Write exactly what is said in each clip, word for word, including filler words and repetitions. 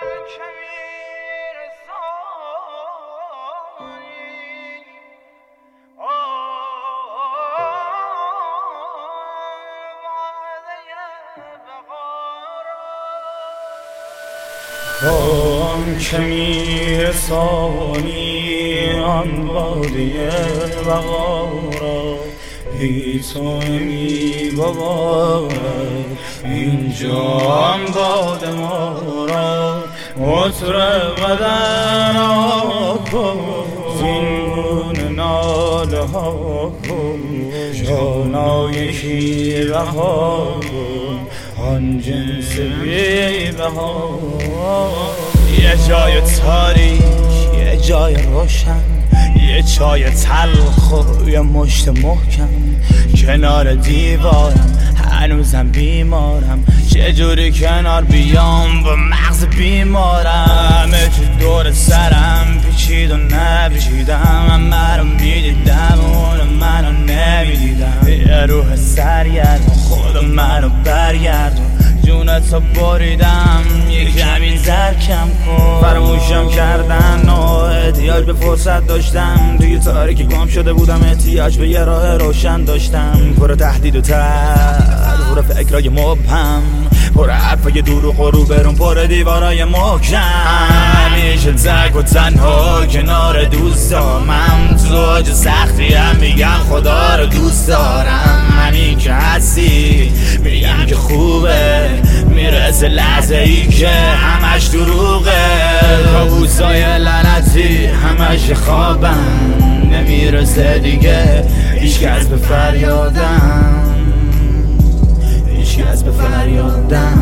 آن که میرسانی آن باده بقا را بی تو نمیگوارد اینجا هم باده ما را عطر قدر ها کن زین گونه ناله ها کن جانای شیوه ها کن آن جنس بی بها یه جای تاریک یه جای روشن یه چای تلخ و یه مشت محکم کنار دیوارم هنوزم بیمارم چجوری کنار بیام با مغز بیمارم چه دور سرم پیچید و نپیچیدم همه رو میدیدم اون منو نمیدیدم یه روح سرگردون خود منو برگردون جونتو بریدم یه کمی زرکم کن فراموشم کردن و احتیاج به فرصت داشتم توی تاریکی گم شده بودم احتیاج به یه راه روشن داشتم پر تهدید و ترس پر فکرای مبهم پر حرفای دروغ و روبرون پر دیوارای محکم همیشه تک و تنها کنار دوستامم تو اوج سختی هم میگم خدا رو دوست دارم همین که هستی میگم که خوبه میرسه لحظه ای که همش دروغه کابوسای لعنتی همش خوابم نمیرسه دیگه هیچکس به فریادم هیچکس به فریادم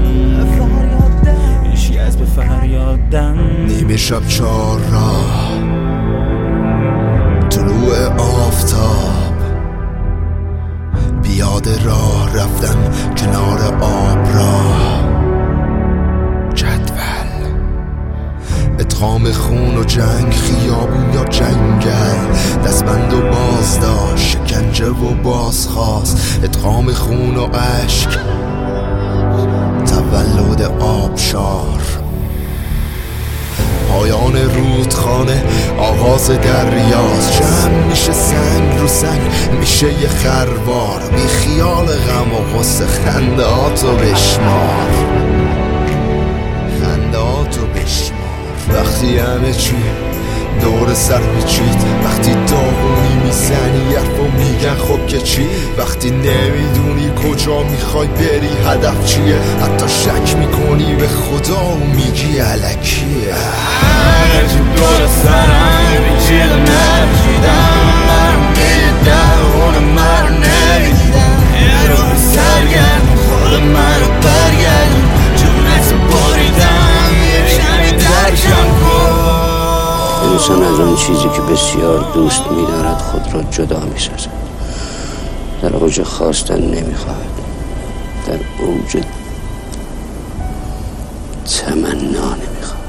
هیچکس به فریادم نیمه شب چهار راه طلوع آفتاب بیاد راه رفتن کنار آب راه جدول ادغام خون و جنگ خیابون یا جنگل دستبند و بازداشت شکنجه و بازخواست ادغام خون و عشق تولد آبشار پایان رودخانه آغاز دریاست جمع میشه سنگ رو سنگ میشه یه خروار بی خیال غم و غصه خندهاتو بشمار خندهاتو بشمار وقتی همه چی دور سر میچید وقتی داغونی میزنی حرف و میگن خب که چی وقتی نمیدونی کجا میخوای بری هدف چیه حتی شک میکنی به خدا و میگی الکیه همه چی دور سرم میچید و نپیچیدم من رو میدیدم اون من رو نمیدیدم یه روح سرگردون خود من رو برگردون جونتو بریدم یه کمی درکم کن انسان از آن چیزی که بسیار دوست می‌دارد خود را جدا می‌سازد در اوج خواستن نمی‌خواهد در اوج تمنا نمی‌خواهد